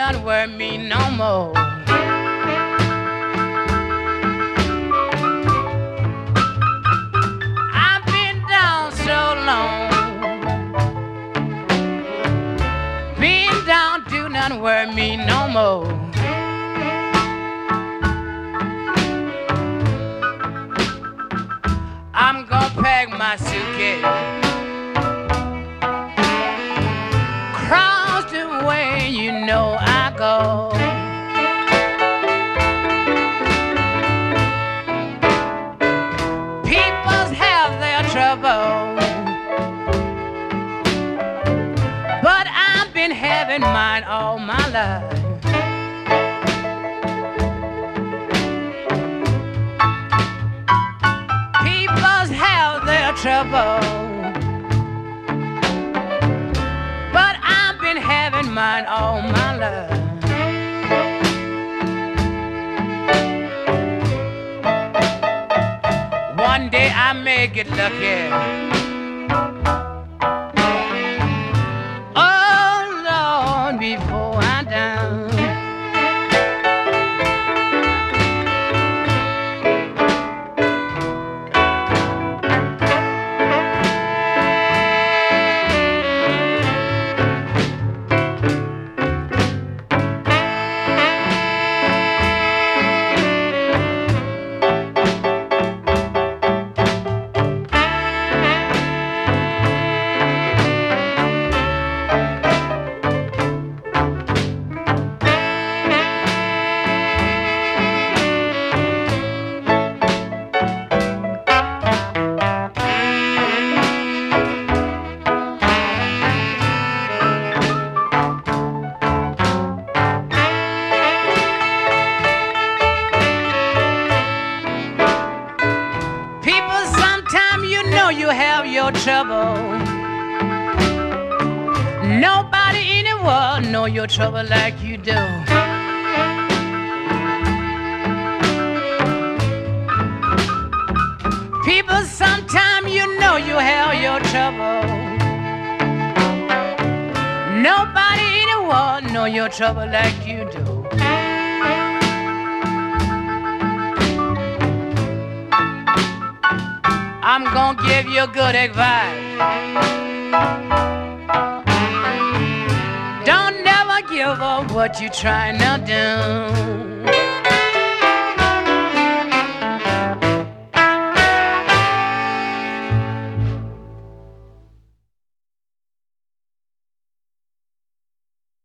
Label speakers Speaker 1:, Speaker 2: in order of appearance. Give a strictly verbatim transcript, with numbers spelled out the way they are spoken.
Speaker 1: not worry me no more. I've been down so long. Being down do not worry me no more. I'm gonna pack my suitcase, cross the way you know I go. People have their trouble, but I've been having mine all my life. Trouble, but I've been having mine all my life. One day I may get lucky. Oh Lord, before I die. You have your trouble. Nobody in the world know your trouble like you do. People, sometimes you know you have your trouble. Nobody in the world know your trouble like you do. I'm gonna give you good advice. Don't never give up what you're trying to do.